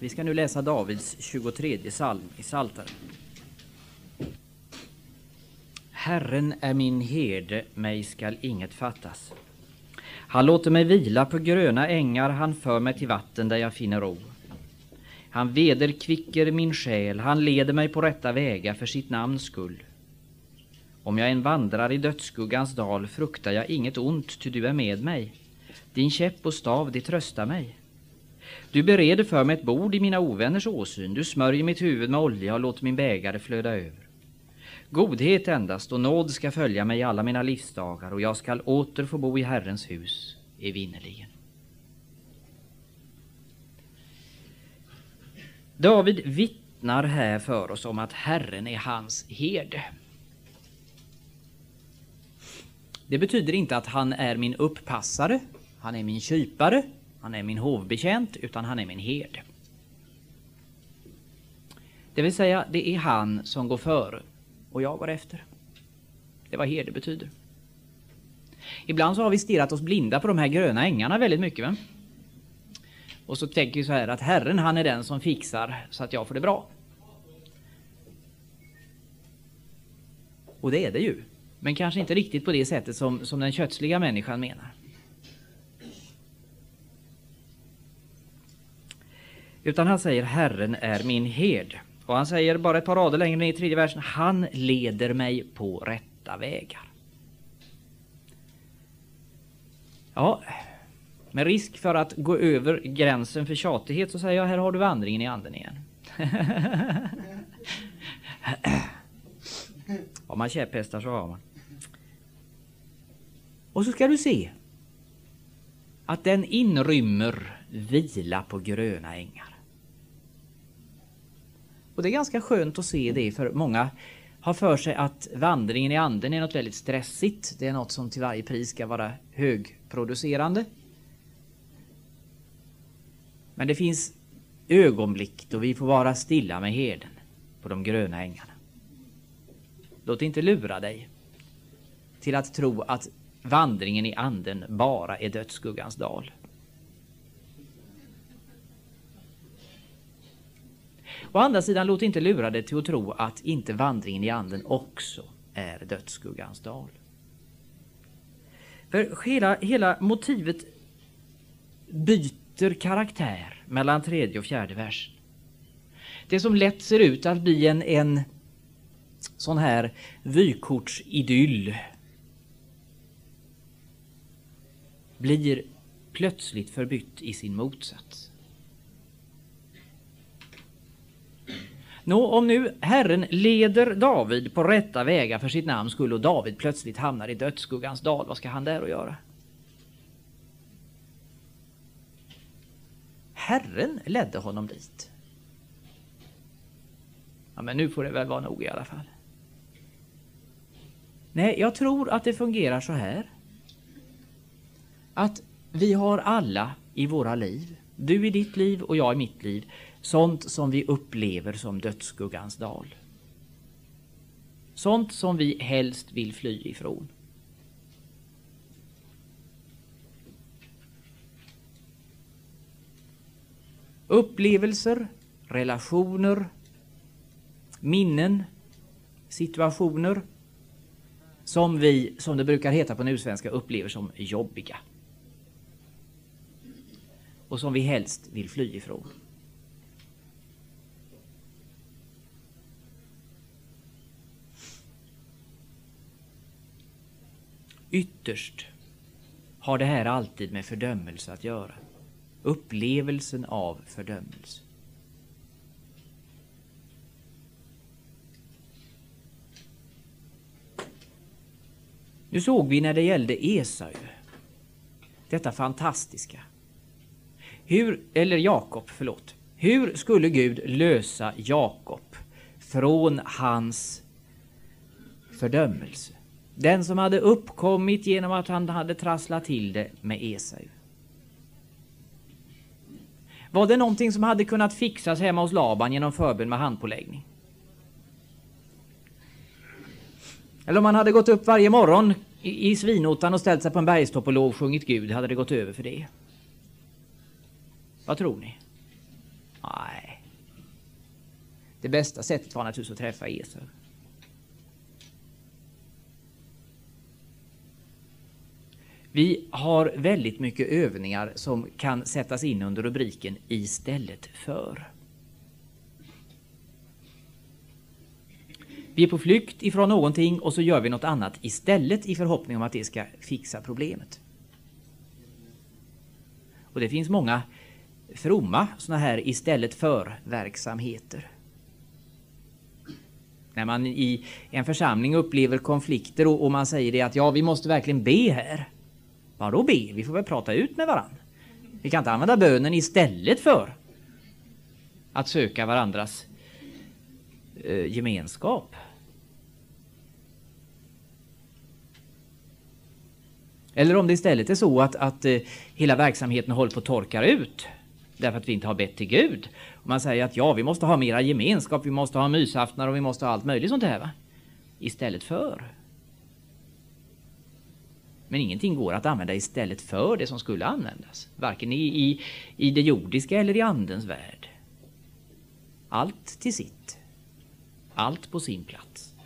Vi ska nu läsa Davids 23 psalm i Psaltaren. Herren är min herde, mig skall inget fattas. Han låter mig vila på gröna ängar, han för mig till vatten där jag finner ro. Han vederkvicker min själ, han leder mig på rätta vägar för sitt namns skull. Om jag än vandrar i dödsskuggans dal fruktar jag inget ont, ty du är med mig. Din käpp och stav, det tröstar mig. Du bereder för mig ett bord i mina ovänners åsyn, du smörjer mitt huvud med olja och låter min bägare flöda över. Godhet endast och nåd ska följa mig i alla mina livsdagar, och jag skall åter få bo i Herrens hus evinnerligen. David vittnar här för oss om att Herren är hans herde. Det betyder inte att han är min upppassare, han är min kypare, han är min hovbetjänt, utan han är min herde. Det vill säga, det är han som går före och jag går efter. Det är vad herde betyder. Ibland så har vi stirrat oss blinda på de här gröna ängarna väldigt mycket. Va? Och så tänker vi så här att Herren, han är den som fixar så att jag får det bra. Och det är det ju. Men kanske inte riktigt på det sättet som den kötsliga människan menar. Utan han säger Herren är min herde. Och han säger bara ett par rader längre ner i 3:e versen, han leder mig på rätta vägar. Ja, med risk för att gå över gränsen för tjatighet så säger jag, här har du vandringen i anden igen. Om man käpphästar så har man. Och så ska du se att den inrymmer vila på gröna ängar. Och det är ganska skönt att se det, för många har för sig att vandringen i anden är något väldigt stressigt. Det är något som till varje pris ska vara högproducerande. Men det finns ögonblick då vi får vara stilla med herden på de gröna ängarna. Låt inte lura dig till att tro att vandringen i anden bara är dödsskuggans dal. Å andra sidan, låt inte lura dig till att tro att inte vandringen i anden också är dödsskuggans dal. För hela motivet byter karaktär mellan 3:e och 4:e versen. Det som lätt ser ut att bli en sån här vykortsidyll blir plötsligt förbytt i sin motsats. Nå, om nu Herren leder David på rätta vägar för sitt namns skull och David plötsligt hamnar i dödsskuggans dal, vad ska han där att göra? Herren ledde honom dit. Ja, men nu får det väl vara nog i alla fall. Nej, jag tror att det fungerar så här. Att vi har alla i våra liv, du i ditt liv och jag i mitt liv, sånt som vi upplever som dödsskuggans dal. Sånt som vi helst vill fly ifrån. Upplevelser, relationer, minnen, situationer som vi, som det brukar heta på nusvenska, upplever som jobbiga. Och som vi helst vill fly ifrån. Ytterst har det här alltid med fördömelse att göra. Upplevelsen av fördömelse. Nu såg vi när det gällde Esau detta fantastiska. Jakob. Hur skulle Gud lösa Jakob från hans fördömelse? Den som hade uppkommit genom att han hade trasslat till det med Esau. Var det någonting som hade kunnat fixas hemma hos Laban genom förbön med handpåläggning? Eller om man hade gått upp varje morgon i svinotan och ställt sig på en bergstopp och lovsjungit Gud, hade det gått över för det? Vad tror ni? Nej. Det bästa sättet var naturligtvis att träffa Esau. Vi har väldigt mycket övningar som kan sättas in under rubriken istället för. Vi är på flykt ifrån någonting och så gör vi något annat istället i förhoppning om att det ska fixa problemet. Och det finns många fromma såna här istället för verksamheter. När man i en församling upplever konflikter och man säger det att ja, vi måste verkligen be här. Vadå be? Vi får väl prata ut med varandra. Vi kan inte använda bönen istället för att söka varandras gemenskap. Eller om det istället är så att hela verksamheten håller på att torka ut därför att vi inte har bett till Gud. Och man säger att ja, vi måste ha mera gemenskap, vi måste ha mysaftnar och vi måste ha allt möjligt sånt här, va? Istället för. Men ingenting går att använda istället för det som skulle användas. Varken i det jordiska eller i andens värld. Allt till sitt. Allt på sin plats.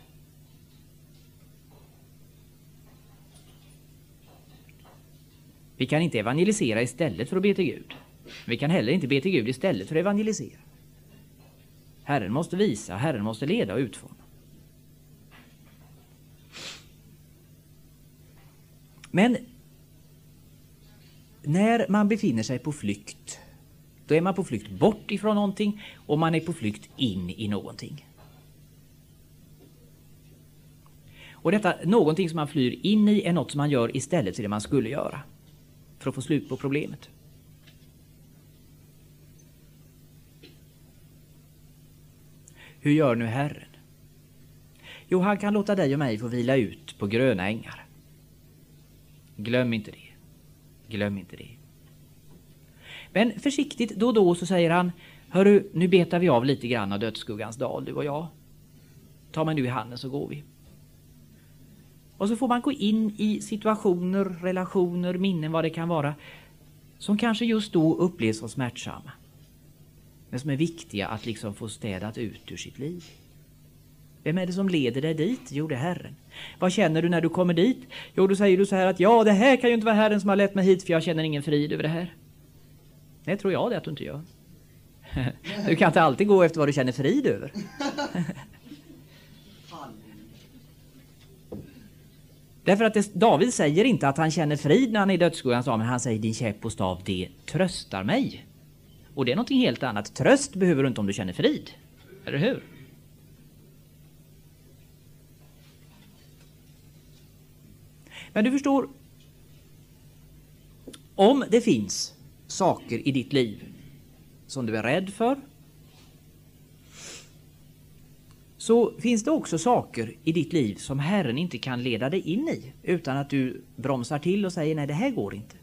Vi kan inte evangelisera istället för att be till Gud. Vi kan heller inte be till Gud istället för att evangelisera. Herren måste visa, Herren måste leda och utforma. Men när man befinner sig på flykt, då är man på flykt bort ifrån någonting och man är på flykt in i någonting. Och detta någonting som man flyr in i är något som man gör istället för det man skulle göra för att få slut på problemet. Hur gör nu Herren? Jo, han kan låta dig och mig få vila ut på gröna ängar. Glöm inte det. Glöm inte det. Men försiktigt då och då så säger han: hörru, nu betar vi av lite grann av dödsskuggans dal, du och jag. Ta mig nu i handen så går vi. Och så får man gå in i situationer, relationer, minnen, vad det kan vara, som kanske just då upplevs som smärtsamma. Men som är viktiga att liksom få städat ut ur sitt liv. Vem är det som leder dig dit? Jo, det är Herren. Vad känner du när du kommer dit? Jo, då säger du så här att ja, det här kan ju inte vara Herren som har lett mig hit för jag känner ingen frid över det här. Nej, tror jag det att du inte gör. Du kan inte alltid gå efter vad du känner frid över. Därför att David säger inte att han känner frid när han är i dödsskuggans dal, men han säger din käpp och stav, det tröstar mig. Och det är något helt annat. Tröst behöver du inte om du känner frid. Eller hur? Men du förstår, om det finns saker i ditt liv som du är rädd för, så finns det också saker i ditt liv som Herren inte kan leda dig in i utan att du bromsar till och säger nej, det här går inte.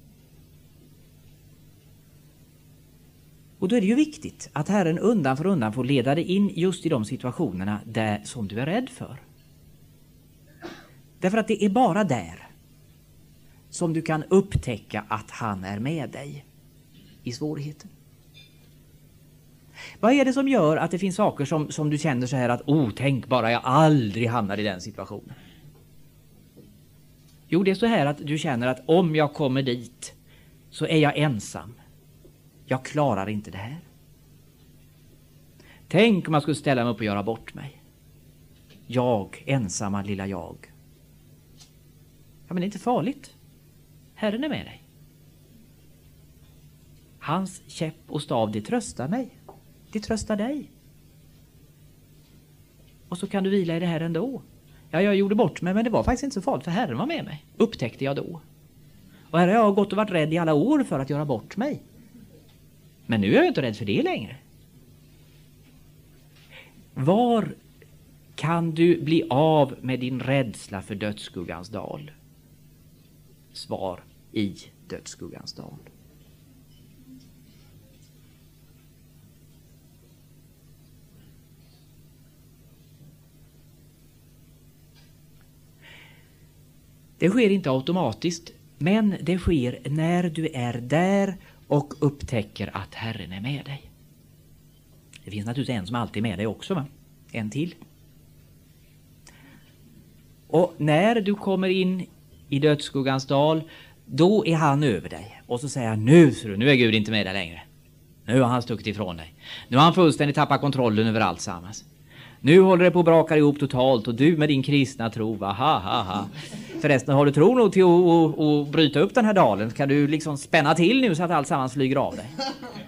Och då är det ju viktigt att Herren undan för undan får leda dig in just i de situationerna där som du är rädd för. Därför att det är bara där som du kan upptäcka att han är med dig i svårigheten. Vad är det som gör att det finns saker som du känner så här att tänk bara jag aldrig hamnar i den situationen? Jo, det är så här att du känner att om jag kommer dit så är jag ensam. Jag klarar inte det här. Tänk om jag skulle ställa mig upp och göra bort mig. Jag, ensamma lilla jag. Ja, men det är inte farligt. Herren är med dig. Hans käpp och stav, det tröstar mig. Det tröstar dig. Och så kan du vila i det här ändå. Ja, jag gjorde bort mig, men det var faktiskt inte så farligt för Herren var med mig. Upptäckte jag då. Och här har jag gått och varit rädd i alla år för att göra bort mig. Men nu är jag inte rädd för det längre. Var kan du bli av med din rädsla för dödsskuggans dal? Svar: i dödsskuggans dal. Det sker inte automatiskt, men det sker när du är där och upptäcker att Herren är med dig. Det finns naturligtvis en som alltid är med dig också, va? En till. Och när du kommer in i dödsskuggans dal, då är han över dig. Och så säger han, nu är Gud inte med dig längre. Nu har han stuckit ifrån dig. Nu har han fullständigt tappat kontrollen över allt sammans. Nu håller det på att braka ihop totalt och du med din kristna tro, va? Ha, ha, ha. Förresten, har du tro nog till att bryta upp den här dalen? Kan du liksom spänna till nu så att allt sammans flyger av dig?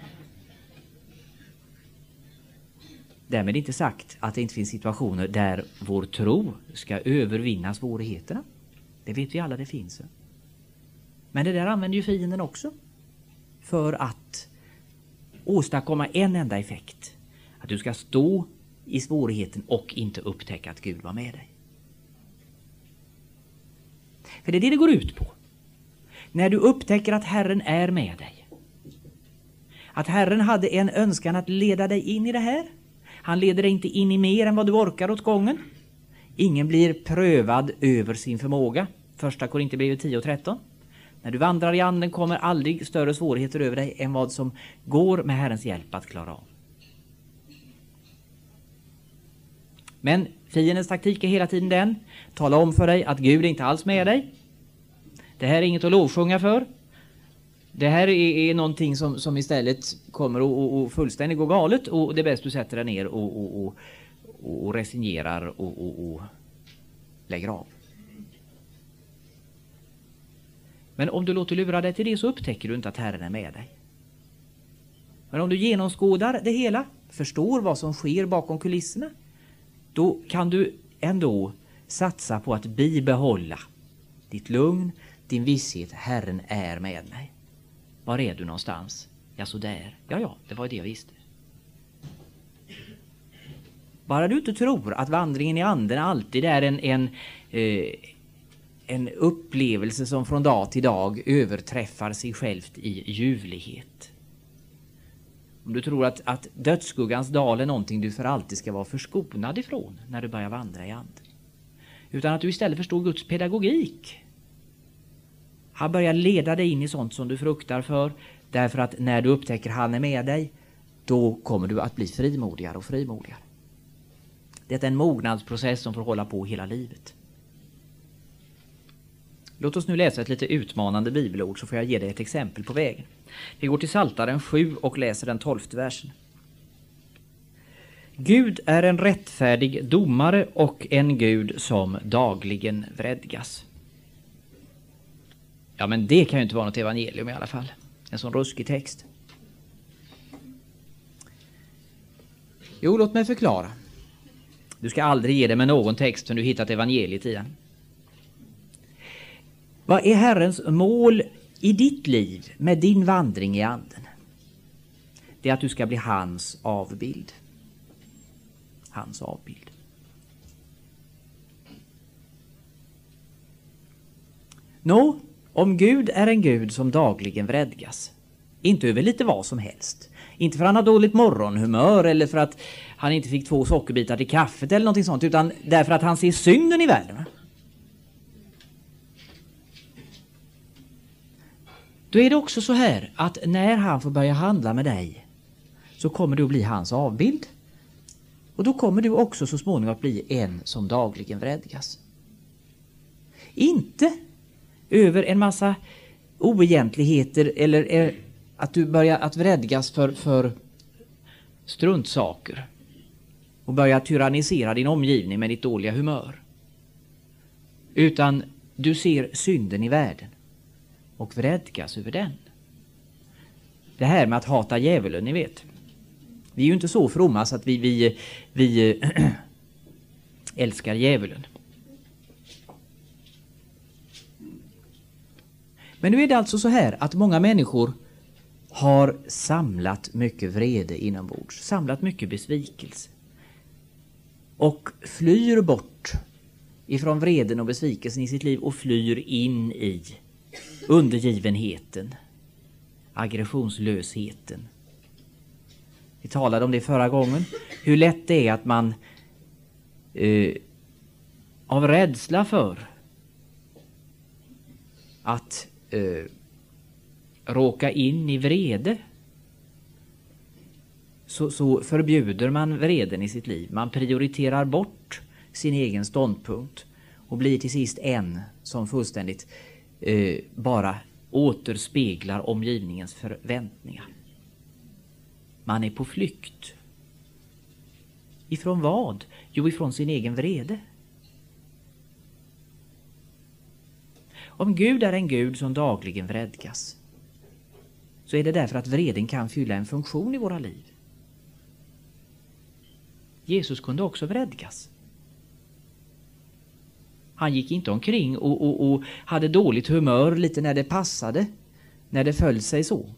Därmed inte sagt att det inte finns situationer där vår tro ska övervinna svårigheterna. Det vet vi alla, det finns. Men det där använder ju fienden också. För att åstadkomma en enda effekt. Att du ska stå i svårigheten och inte upptäcka att Gud var med dig. För det är det går ut på. När du upptäcker att Herren är med dig. Att Herren hade en önskan att leda dig in i det här. Han leder dig inte in i mer än vad du orkar åt gången. Ingen blir prövad över sin förmåga. Första Korinthierbrevet 10:13. När du vandrar i anden kommer aldrig större svårigheter över dig än vad som går med Herrens hjälp att klara av. Men fiendens taktik är hela tiden den. Tala om för dig att Gud är inte alls med dig. Det här är inget att lovsjunga för. Det här är någonting som istället kommer att fullständigt gå galet. Och det är bäst du sätter dig ner och resignerar och lägger av. Men om du låter lura dig till det så upptäcker du inte att Herren är med dig. Men om du genomskådar det hela, förstår vad som sker bakom kulisserna, då kan du ändå satsa på att bibehålla ditt lugn, din visshet. Herren är med mig. Var är du någonstans? Ja, så där. Ja, det var det jag visste. Bara du inte tror att vandringen i anden alltid är en upplevelse som från dag till dag överträffar sig självt i ljuvlighet. Om du tror att dödsskuggans dal är någonting du för alltid ska vara förskonad ifrån när du börjar vandra i anden. Utan att du istället förstår Guds pedagogik. Han börjar leda dig in i sånt som du fruktar för. Därför att när du upptäcker han är med dig, då kommer du att bli frimodigare och frimodigare. Det är en mognadsprocess som får hålla på hela livet. Låt oss nu läsa ett lite utmanande bibelord så får jag ge dig ett exempel på vägen. Vi går till Psaltaren 7 och läser den 12:e versen. Gud är en rättfärdig domare och en Gud som dagligen vredgas. Ja, men det kan ju inte vara något evangelium i alla fall. En sån ruskig text. Jo, låt mig förklara. Du ska aldrig ge dig med någon text som du hittat evangeliet i den. Vad är Herrens mål i ditt liv med din vandring i anden? Det är att du ska bli hans avbild. Hans avbild. Nå, om Gud är en Gud som dagligen vredgas, inte över lite vad som helst, inte för att han har dåligt morgonhumör eller för att han inte fick 2 sockerbitar till kaffet eller någonting sånt, utan därför att han ser synden i världen. Då är det också så här att när han får börja handla med dig så kommer du att bli hans avbild. Och då kommer du också så småningom att bli en som dagligen vredgas. Inte över en massa oegentligheter eller att du börjar att vredgas för struntsaker och börjar tyrannisera din omgivning med ditt dåliga humör. Utan du ser synden i världen och vredgas över den. Det här med att hata djävulen, ni vet. Vi är ju inte så fromma så att vi älskar djävulen. Men nu är det alltså så här att många människor har samlat mycket vrede inombords, samlat mycket besvikelse och flyr bort ifrån vreden och besvikelsen i sitt liv och flyr in i undergivenheten, aggressionslösheten. Vi talade om det förra gången, hur lätt det är att man av rädsla för att råka in i vrede så förbjuder man vreden i sitt liv. Man prioriterar bort sin egen ståndpunkt och blir till sist en som fullständigt bara återspeglar omgivningens förväntningar. Man är på flykt. Ifrån vad? Jo, ifrån sin egen vrede. Om Gud är en Gud som dagligen vredgas, så är det därför att vreden kan fylla en funktion i våra liv. Jesus kunde också vredgas. Han gick inte omkring och hade dåligt humör lite när det passade, när det föll sig så.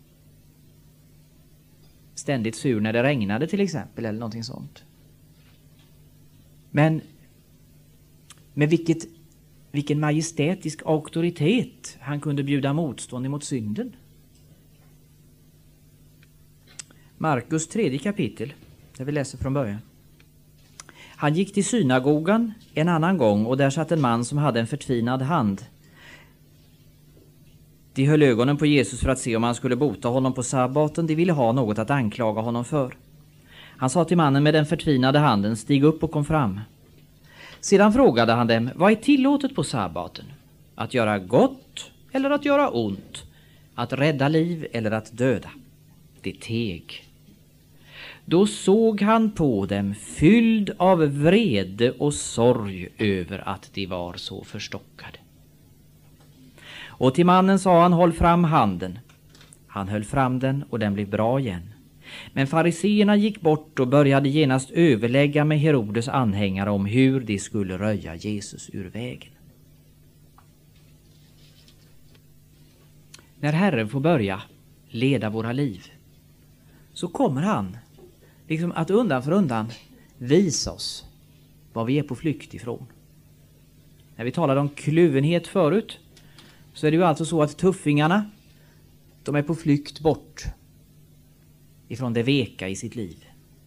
Ständigt sur när det regnade till exempel, eller någonting sånt. Men med vilken majestätisk auktoritet han kunde bjuda motstånd emot synden. Markus 3 kapitel, där vi läser från början. Han gick till synagogan en annan gång, och där satt en man som hade en förtvinad hand. De höll ögonen på Jesus för att se om han skulle bota honom på sabbaten. De ville ha något att anklaga honom för. Han sa till mannen med den förtvinade handen: stig upp och kom fram. Sedan frågade han dem: vad är tillåtet på sabbaten? Att göra gott eller att göra ont? Att rädda liv eller att döda? Det teg. Då såg han på dem, fylld av vrede och sorg över att de var så förstockade. Och till mannen sa han: håll fram handen. Han höll fram den, och den blev bra igen. Men fariseerna gick bort och började genast överlägga med Herodes anhängare om hur de skulle röja Jesus ur vägen. När Herren får börja leda våra liv, så kommer han liksom att undan för undan visa oss vad vi är på flykt ifrån. När vi talade om kluvenhet förut, så är det ju alltså så att tuffingarna, de är på flykt bort ifrån det veka i sitt liv.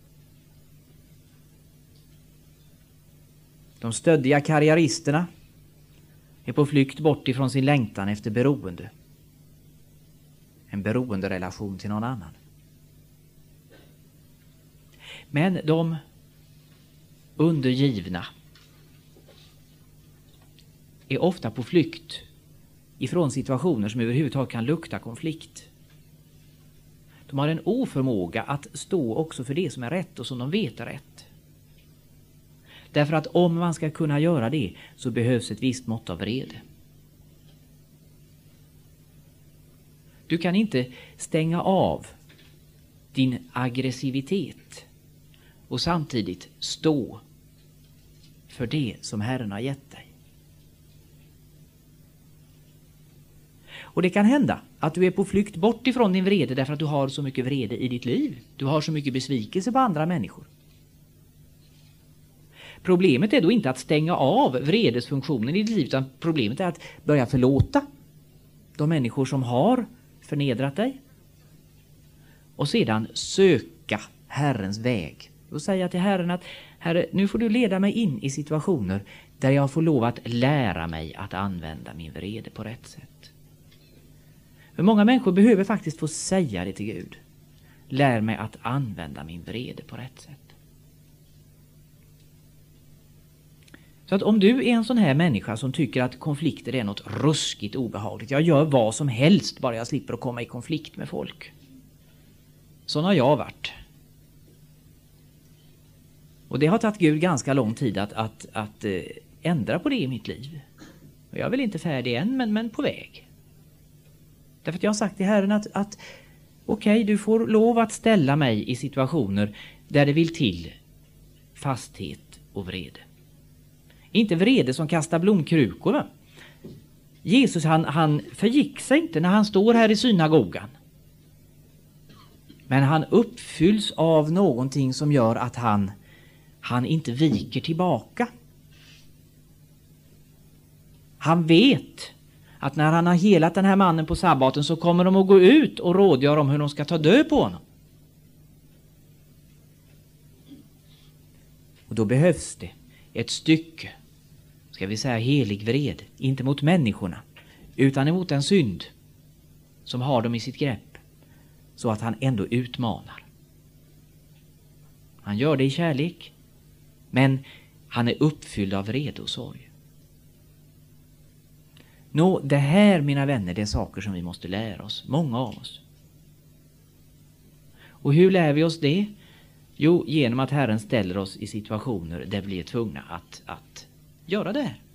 De stöddiga karriäristerna är på flykt bort ifrån sin längtan efter beroende. En beroenderelation till någon annan. Men de undergivna är ofta på flykt ifrån situationer som överhuvudtaget kan lukta konflikt. De har en oförmåga att stå också för det som är rätt och som de vet är rätt. Därför att om man ska kunna göra det, så behövs ett visst mått av vrede. Du kan inte stänga av din aggressivitet och samtidigt stå för det som Herren har gett dig. Och det kan hända att du är på flykt bort ifrån din vrede därför att du har så mycket vrede i ditt liv. Du har så mycket besvikelse på andra människor. Problemet är då inte att stänga av vredesfunktionen i ditt liv, utan problemet är att börja förlåta de människor som har förnedrat dig. Och sedan söka Herrens väg. Och säga till Herren att: Herre, nu får du leda mig in i situationer där jag får lov att lära mig att använda min vrede på rätt sätt. För många människor behöver faktiskt få säga det till Gud. Lär mig att använda min vrede på rätt sätt. Så att om du är en sån här människa som tycker att konflikter är något ruskigt obehagligt. Jag gör vad som helst bara jag slipper att komma i konflikt med folk. Sån har jag varit. Och det har tagit Gud ganska lång tid att ändra på det i mitt liv. Och jag är väl inte färdig än, men på väg. Därför att jag har sagt till Herren att okej, du får lov att ställa mig i situationer där det vill till fasthet och vrede. Inte vrede som kastar blomkrukor, va? Jesus han förgick sig inte när han står här i synagogan. Men han uppfylls av någonting som gör att han inte viker tillbaka. Han vet att när han har helat den här mannen på sabbaten, så kommer de att gå ut och rådgöra om hur de ska ta död på honom. Och då behövs det ett stycke, ska vi säga helig vred, inte mot människorna, utan emot en synd som har dem i sitt grepp, så att han ändå utmanar. Han gör det i kärlek. Men han är uppfylld av vrede och sorg. Nå, det här, mina vänner, det är saker som vi måste lära oss. Många av oss. Och hur lär vi oss det? Jo, genom att Herren ställer oss i situationer där vi är tvungna att göra det här.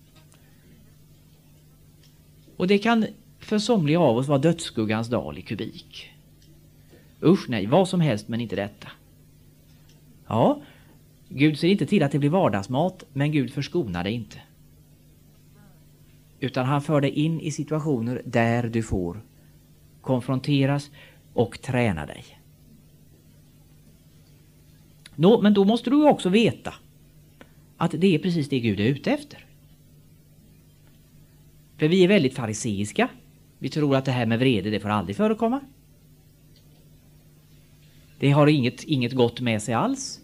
Och det kan för somliga av oss vara dödsskuggans dal i kubik. Usch nej, vad som helst men inte detta. Ja, Gud ser inte till att det blir vardagsmat, men Gud förskonar det inte. Utan han för dig in i situationer där du får konfronteras och träna dig. Nå, men då måste du också veta att det är precis det Gud är ute efter. För vi är väldigt fariseiska. Vi tror att det här med vrede, det får aldrig förekomma. Det har inget gott med sig alls.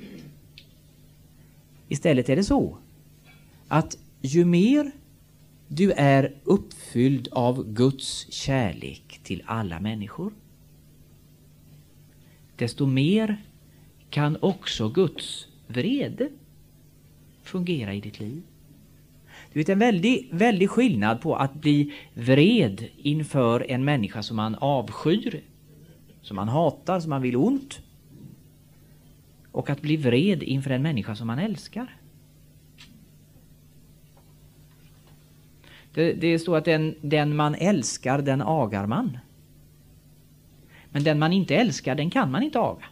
Istället är det så att ju mer du är uppfylld av Guds kärlek till alla människor, desto mer kan också Guds vrede fungera i ditt liv. Du vet, en väldig skillnad på att bli vred inför en människa som man avskyr, som man hatar, som man vill ont, och att bli vred inför en människa som man älskar. Det står att den man älskar, den agar man. Men den man inte älskar, den kan man inte aga.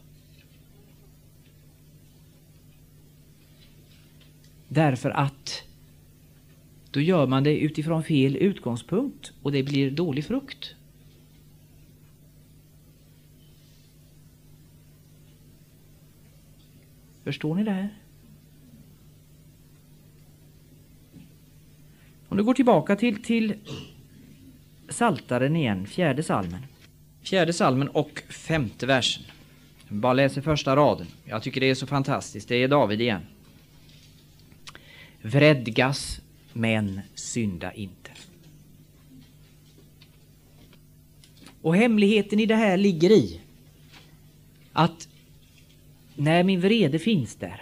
Därför att då gör man det utifrån fel utgångspunkt och det blir dålig frukt. Förstår ni det här? Om du går tillbaka till Psaltaren igen, 4:e psalmen. 4:e psalmen och 5:e versen. Jag bara läser första raden. Jag tycker det är så fantastiskt. Det är David igen. Vredgas, men synda inte. Och hemligheten i det här ligger i att när min vrede finns där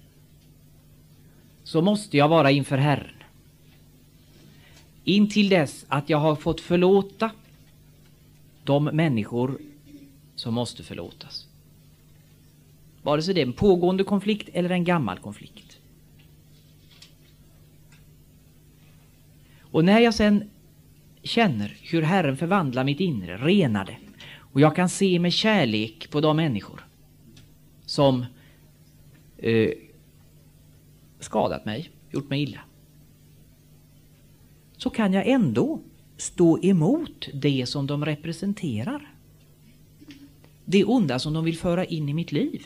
så måste jag vara inför Herren. Intill dess att jag har fått förlåta de människor som måste förlåtas. Vare sig det är en pågående konflikt eller en gammal konflikt. Och när jag sen känner hur Herren förvandlar mitt inre, renar det, och jag kan se med kärlek på de människor som skadat mig, gjort mig illa, så kan jag ändå stå emot det som de representerar. Det onda som de vill föra in i mitt liv.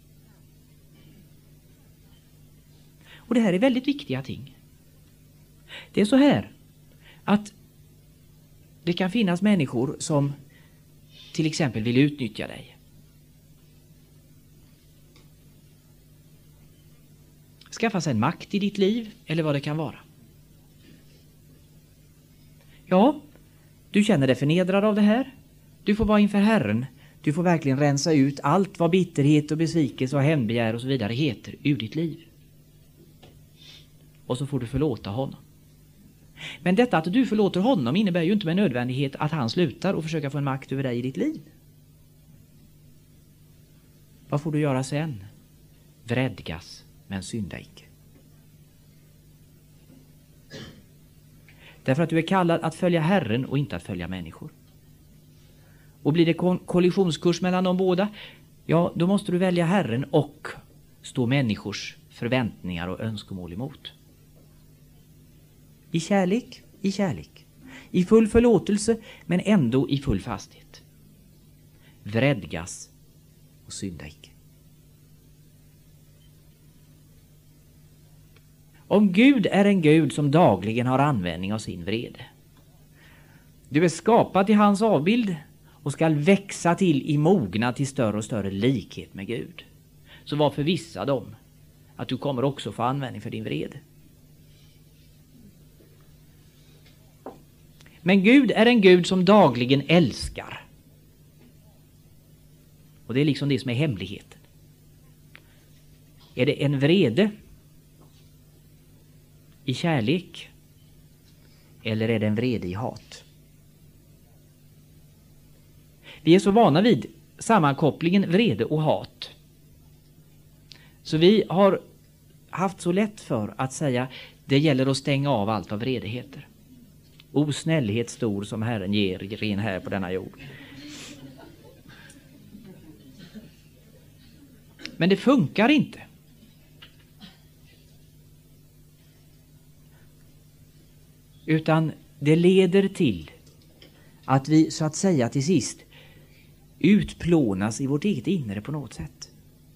Och det här är väldigt viktiga ting. Det är så här att det kan finnas människor som till exempel vill utnyttja dig. Skaffa sig en makt i ditt liv eller vad det kan vara. Ja, du känner dig förnedrad av det här. Du får vara inför Herren. Du får verkligen rensa ut allt vad bitterhet och besvikelse och hämndbegär och så vidare heter ur ditt liv. Och så får du förlåta honom. Men detta att du förlåter honom innebär ju inte med nödvändighet att han slutar och försöka få en makt över dig i ditt liv. Vad får du göra sen? Vredgas, men synda icke. Därför att du är kallad att följa Herren och inte att följa människor. Och blir det kollisionskurs mellan de båda, ja, då måste du välja Herren och stå människors förväntningar och önskemål emot. I kärlek, i kärlek. I full förlåtelse, men ändå i full fasthet. Vredgas och synda icke. Om Gud är en Gud som dagligen har användning av sin vrede. Du är skapad i hans avbild och skall växa till i mognad till större och större likhet med Gud. Så var förvissad om att du kommer också få användning för din vrede. Men Gud är en Gud som dagligen älskar. Och det är liksom det som är hemligheten. Är det en vrede i kärlek? Eller är det en vrede i hat? Vi är så vana vid sammankopplingen vrede och hat. Så vi har haft så lätt för att säga det gäller att stänga av allt vad vrede heter. O snällhet stor som Herren ger ren här på denna jord. Men det funkar inte. Utan det leder till att vi så att säga till sist utplånas i vårt eget inre på något sätt.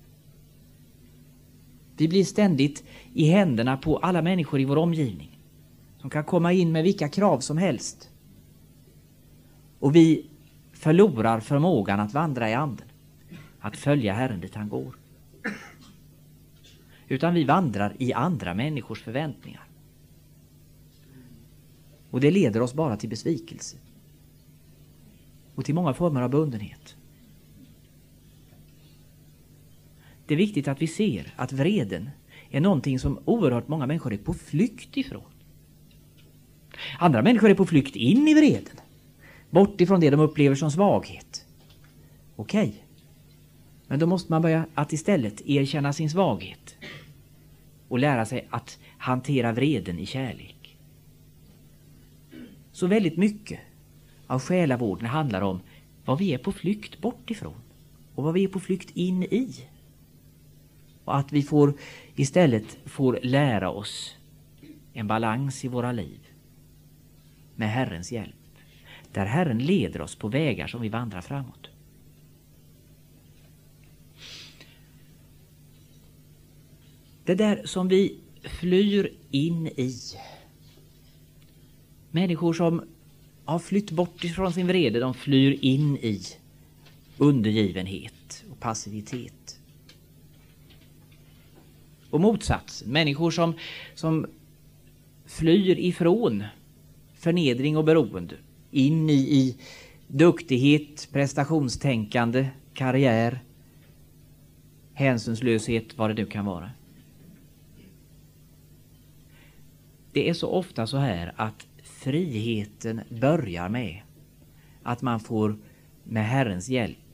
Vi blir ständigt i händerna på alla människor i vår omgivning som kan komma in med vilka krav som helst. Och vi förlorar förmågan att vandra i anden, att följa Herren dit han går. Utan vi vandrar i andra människors förväntningar. Och det leder oss bara till besvikelse. Och till många former av bundenhet. Det är viktigt att vi ser att vreden är någonting som oerhört många människor är på flykt ifrån. Andra människor är på flykt in i vreden. Bort ifrån det de upplever som svaghet. Okej. Men då måste man börja att istället erkänna sin svaghet. Och lära sig att hantera vreden i kärlek. Så väldigt mycket av själavården handlar om vad vi är på flykt bort ifrån. Och vad vi är på flykt in i. Och att vi istället får lära oss en balans i våra liv. Med Herrens hjälp. Där Herren leder oss på vägar som vi vandrar framåt. Det där som vi flyr in i. Människor som har flytt bort ifrån sin vrede, de flyr in i undergivenhet och passivitet. Och motsatsen, människor som flyr ifrån förnedring och beroende in i duktighet, prestationstänkande, karriär, hänsynslöshet, vad det nu kan vara. Det är så ofta så här att friheten börjar med att man får med Herrens hjälp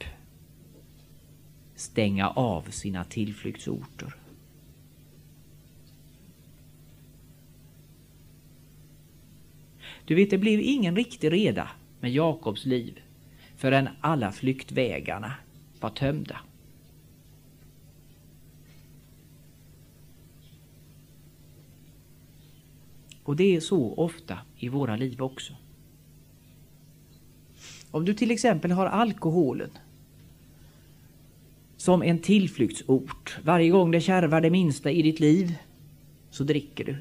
stänga av sina tillflyktsorter. Du vet, det blev ingen riktig reda med Jakobs liv förrän alla flyktvägarna var tömda. Och det är så ofta i våra liv också. Om du till exempel har alkoholen som en tillflyktsort. Varje gång det kärvar det minsta i ditt liv så dricker du.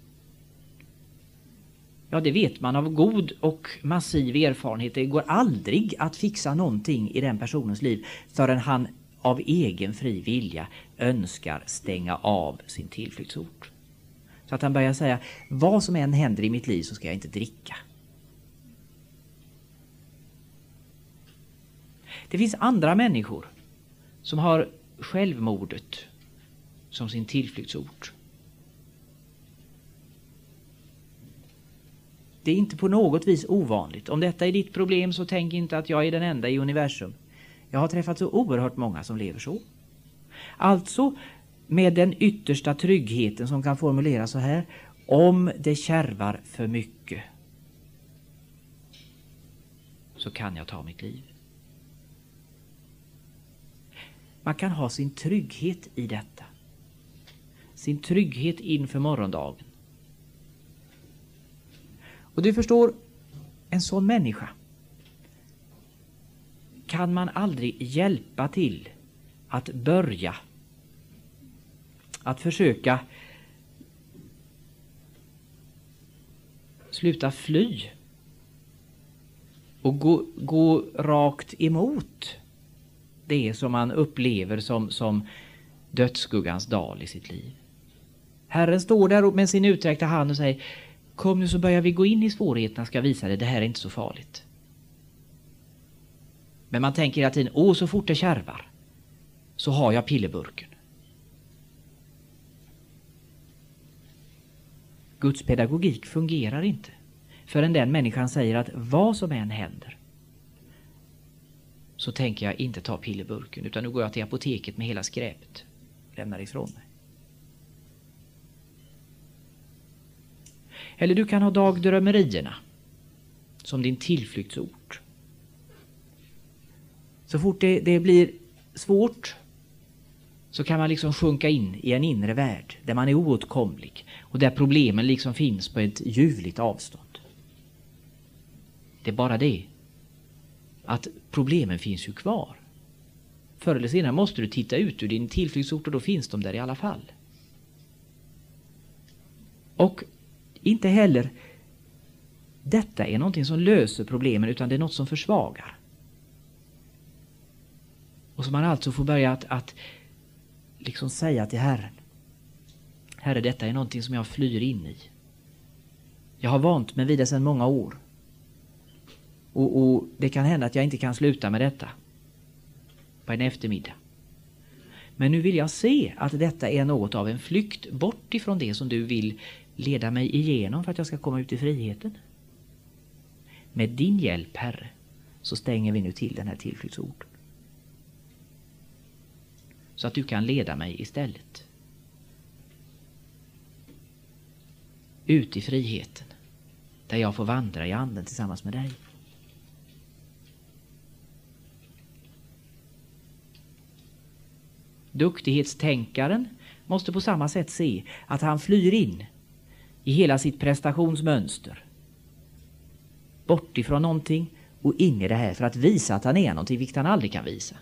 Ja, det vet man av god och massiv erfarenhet. Det går aldrig att fixa någonting i den personens liv förrän han av egen fri vilja önskar stänga av sin tillflyktsort. Så att han börjar säga, vad som än händer i mitt liv så ska jag inte dricka. Det finns andra människor som har självmordet som sin tillflyktsort. Det är inte på något vis ovanligt. Om detta är ditt problem så tänk inte att jag är den enda i universum. Jag har träffat så oerhört många som lever så. Alltså med den yttersta tryggheten som kan formuleras så här. Om det kärvar för mycket så kan jag ta mitt liv. Man kan ha sin trygghet i detta. Sin trygghet inför morgondagen. Och du förstår, en sån människa kan man aldrig hjälpa till att börja. Att försöka sluta fly. Och gå rakt emot det som man upplever som dödsskuggans dal i sitt liv. Herren står där med sin uträckta hand och säger, kom nu så börjar vi gå in i svårigheterna, ska visa dig, det här är inte så farligt. Men man tänker hela tiden, så fort det kärvar så har jag pillerburken. Guds pedagogik fungerar inte förrän den människan säger att vad som än händer så tänker jag inte ta pillerburken, utan nu går jag till apoteket med hela skräpet. Lämnar ifrån mig. Eller du kan ha dagdrömmerierna som din tillflyktsort. Så fort det blir svårt så kan man liksom sjunka in i en inre värld där man är oåtkomlig och där problemen liksom finns på ett ljuvligt avstånd. Det är bara det att problemen finns ju kvar. Förr eller senare måste du titta ut ur din tillflyktsort och då finns de där i alla fall. Och inte heller detta är någonting som löser problemen, utan det är något som försvagar. Och som man alltså får börja att liksom säga till Herren: Herre, detta är någonting som jag flyr in i. Jag har vant mig vid det sedan många år. Och det kan hända att jag inte kan sluta med detta på en eftermiddag. Men nu vill jag se att detta är något av en flykt bort ifrån det som du vill leda mig igenom för att jag ska komma ut i friheten. Med din hjälp, Herre, så stänger vi nu till den här tillflyktsorten. Så att du kan leda mig istället. Ut i friheten, där jag får vandra i anden tillsammans med dig. Duktighetstänkaren måste på samma sätt se att han flyr in i hela sitt prestationsmönster. Bort ifrån någonting och in i det här för att visa att han är någonting vilket han aldrig kan visa.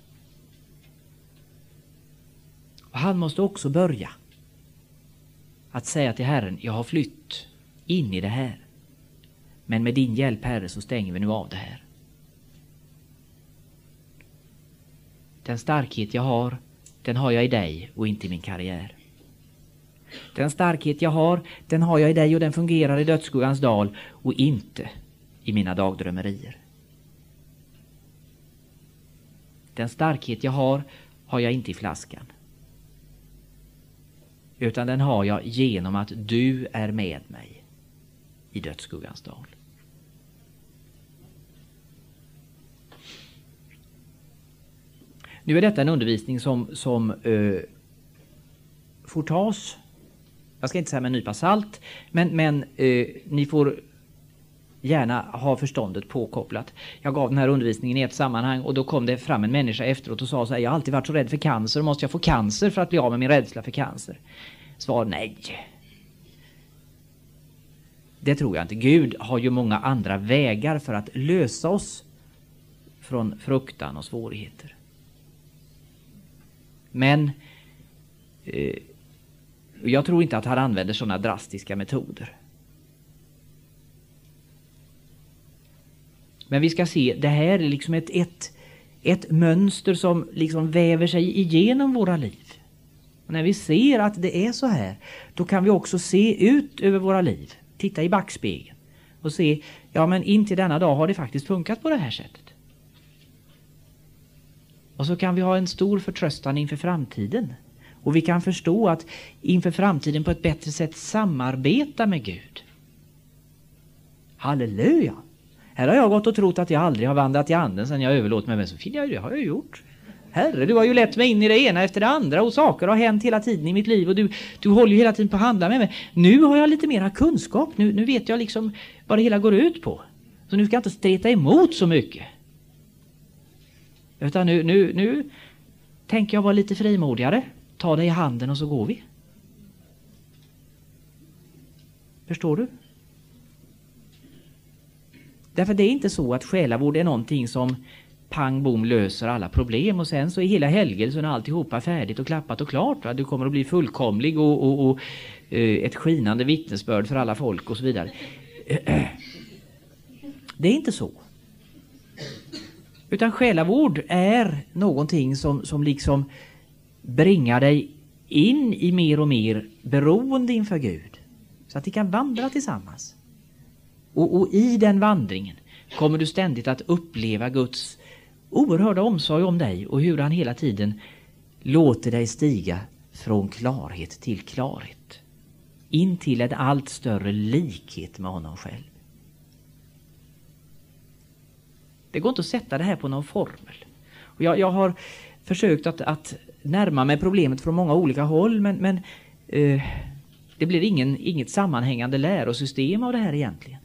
Och han måste också börja att säga till Herren: jag har flytt in i det här. Men med din hjälp, Herre, så stänger vi nu av det här. Den starkhet jag har, den har jag i dig och inte i min karriär. Den starkhet jag har, den har jag i dig och den fungerar i dödsskuggans dal och inte i mina dagdrömmerier. Den starkhet jag har jag inte i flaskan. Utan den har jag genom att du är med mig i dödsskuggans dal. Nu är detta en undervisning som får tas, jag ska inte säga med en nypa salt, men ni får gärna ha förståndet påkopplat. Jag gav den här undervisningen i ett sammanhang och då kom det fram en människa efteråt och sa så här: jag har alltid varit så rädd för cancer, måste jag få cancer för att bli av med min rädsla för cancer? Svar: nej. Det tror jag inte. Gud har ju många andra vägar för att lösa oss från fruktan och svårigheter. Men jag tror inte att han använder sådana drastiska metoder. Men vi ska se, det här är liksom ett mönster som liksom väver sig igenom våra liv. Och när vi ser att det är så här, då kan vi också se ut över våra liv. Titta i backspegeln och se, ja men in till denna dag har det faktiskt funkat på det här sättet. Och så kan vi ha en stor förtröstan inför framtiden. Och vi kan förstå att inför framtiden på ett bättre sätt samarbeta med Gud. Halleluja! Här har jag gått och trott att jag aldrig har vandrat i anden sedan jag överlåt mig. Men så finner jag, det har jag gjort. Herre, du har ju lett mig in i det ena efter det andra och saker har hänt hela tiden i mitt liv och du håller ju hela tiden på att handla med mig. Nu har jag lite mer kunskap. Nu vet jag liksom vad det hela går ut på. Så nu ska jag inte streta emot så mycket. Utan nu tänker jag vara lite frimodigare. Ta dig i handen och så går vi. Förstår du? Därför det är inte så att själavård är någonting som pang bom löser alla problem och sen så är hela helgelsen och alltihopa färdigt och klappat och klart. Va? Du kommer att bli fullkomlig och ett skinande vittnesbörd för alla folk och så vidare. Det är inte så. Utan själavård är någonting som liksom bringar dig in i mer och mer beroende inför Gud. Så att ni kan vandra tillsammans. Och i den vandringen kommer du ständigt att uppleva Guds oerhörda omsorg om dig och hur han hela tiden låter dig stiga från klarhet till klarhet. in till en allt större likhet med honom själv. Det går inte att sätta det här på någon formel. Och jag har försökt att närma mig problemet från många olika håll, men det blir inget sammanhängande lärosystem av det här egentligen.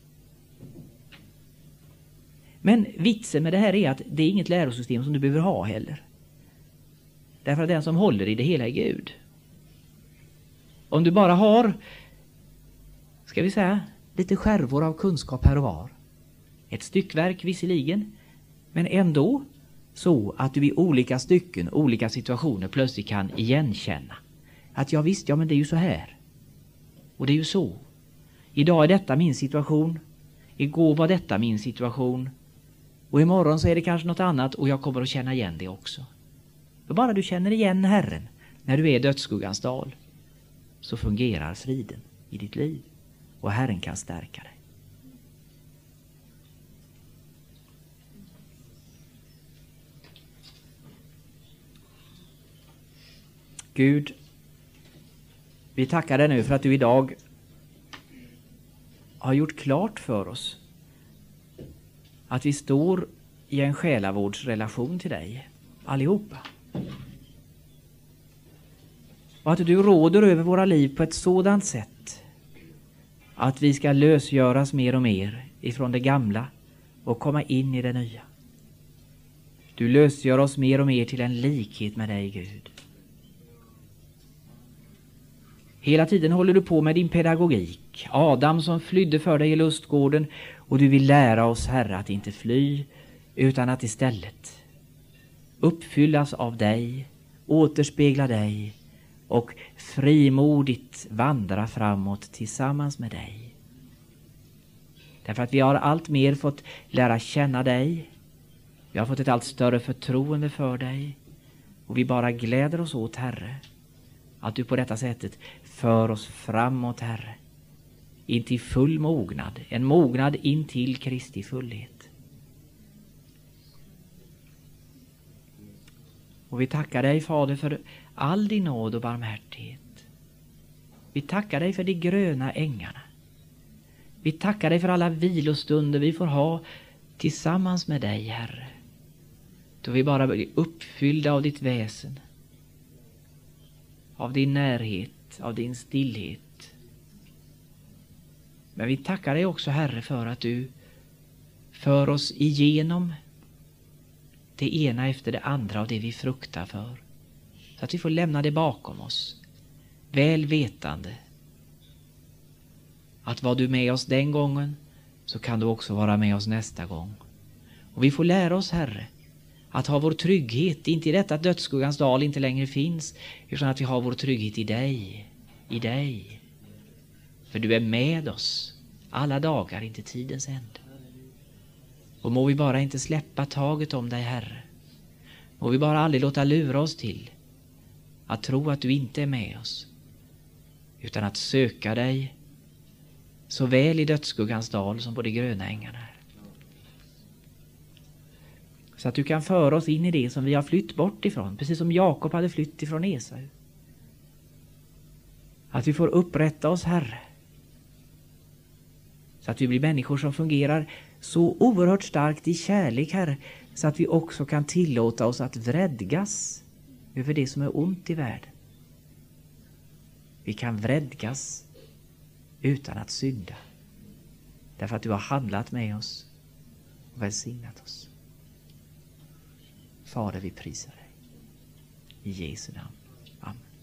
Men vitsen med det här är att det är inget lärosystem som du behöver ha heller. Därför att den som håller i det hela är Gud. Om du bara har, ska vi säga, lite skärvor av kunskap här och var. Ett styckverk visserligen, men ändå så att du i olika stycken, olika situationer plötsligt kan igenkänna. Att ja visst, ja men det är ju så här. Och det är ju så. Idag är detta min situation. Igår var detta min situation. Och imorgon så är det kanske något annat och jag kommer att känna igen det också. För bara du känner igen Herren när du är i dödsskuggans dal, så fungerar friden i ditt liv och Herren kan stärka dig. Gud, vi tackar dig nu för att du idag har gjort klart för oss att vi står i en själavårdsrelation till dig, allihopa. Och att du råder över våra liv på ett sådant sätt att vi ska lösgöras mer och mer ifrån det gamla och komma in i det nya. Du lösgör oss mer och mer till en likhet med dig, Gud. Hela tiden håller du på med din pedagogik. Adam som flydde för dig i lustgården, och du vill lära oss, Herre, att inte fly utan att istället uppfyllas av dig, återspegla dig och frimodigt vandra framåt tillsammans med dig. Därför att vi har allt mer fått lära känna dig. Vi har fått ett allt större förtroende för dig. Och vi bara gläder oss åt, Herre, att du på detta sättet för oss framåt, Herre, in till full mognad. En mognad in till Kristi fullhet. Och vi tackar dig, Fader, för all din nåd och barmhärtighet. Vi tackar dig för de gröna ängarna. Vi tackar dig för alla vilostunder vi får ha tillsammans med dig, Herre. Då vi bara blir uppfyllda av ditt väsen. Av din närhet, av din stillhet. Men vi tackar dig också, Herre, för att du för oss igenom det ena efter det andra av det vi fruktar för. Så att vi får lämna det bakom oss. Väl vetande att var du med oss den gången, så kan du också vara med oss nästa gång. Och vi får lära oss, Herre, att ha vår trygghet, inte i detta att dödsskuggans dal inte längre finns, utan att vi har vår trygghet i dig. I dig. För du är med oss alla dagar inte tidens ände. Och må vi bara inte släppa taget om dig, Herre. Må vi bara aldrig låta lura oss till att tro att du inte är med oss, utan att söka dig såväl i dödsskuggans dal som på de gröna ängarna. Så att du kan föra oss in i det som vi har flytt bort ifrån, precis som Jakob hade flytt ifrån Esau. Att vi får upprätta oss, Herre. Så att vi blir människor som fungerar så oerhört starkt i kärlek, Herre, så att vi också kan tillåta oss att vredgas över det som är ont i världen. Vi kan vredgas utan att synda. Därför att du har handlat med oss och välsignat oss. Fader, vi prisar dig. I Jesu namn. Amen.